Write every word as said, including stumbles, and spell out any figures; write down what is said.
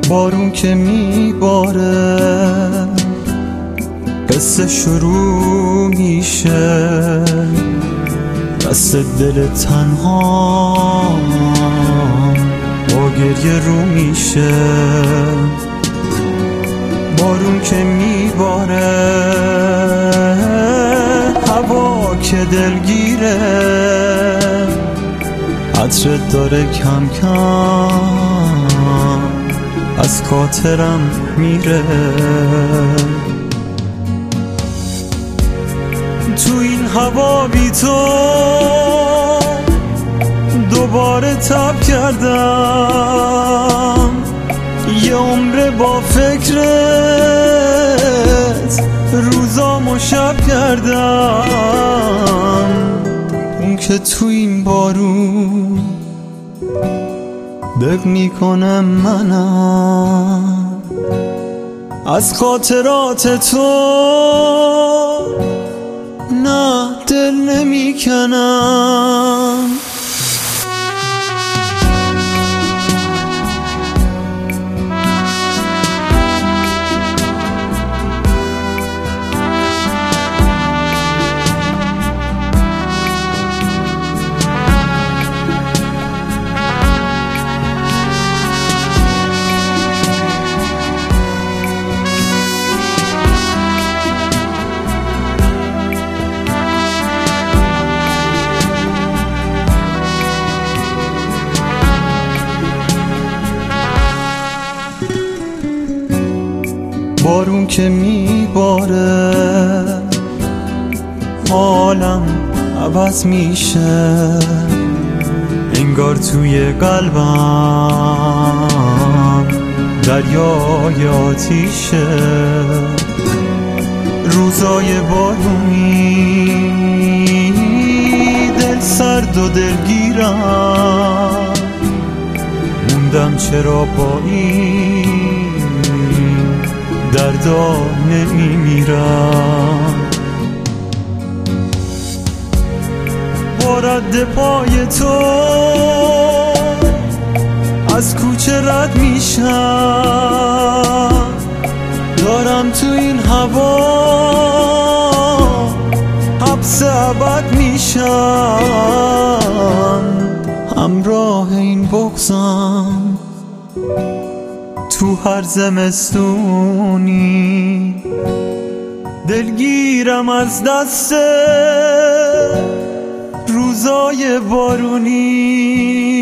بارون که میباره قصه شروع میشه، دست دل تنها با گریه رو میشه. بارون که میباره هوا که دلگیره، عطرت داره کم کم از خاطرم میره. تو این هوا بی تو دوباره تب کردم، یه عمر با فکرت روزامو شب کردم. اون که تو این بارون دق میکنم منم، از خاطرات تو نه دل نمیکنم. بارون که میباره حالم عوض میشه، انگار توی قلبم دریای آتیشه. روزای بارونی دل سرد و دلگیرم، موندم چرا با این دردا نمیمیرم. با رد پای تو از کوچه رد میشم، دارم تو این هوا حبس ابد میشم. همراه این بغضم تو هر زمستونی دلگیرم از دست روزای بارونی.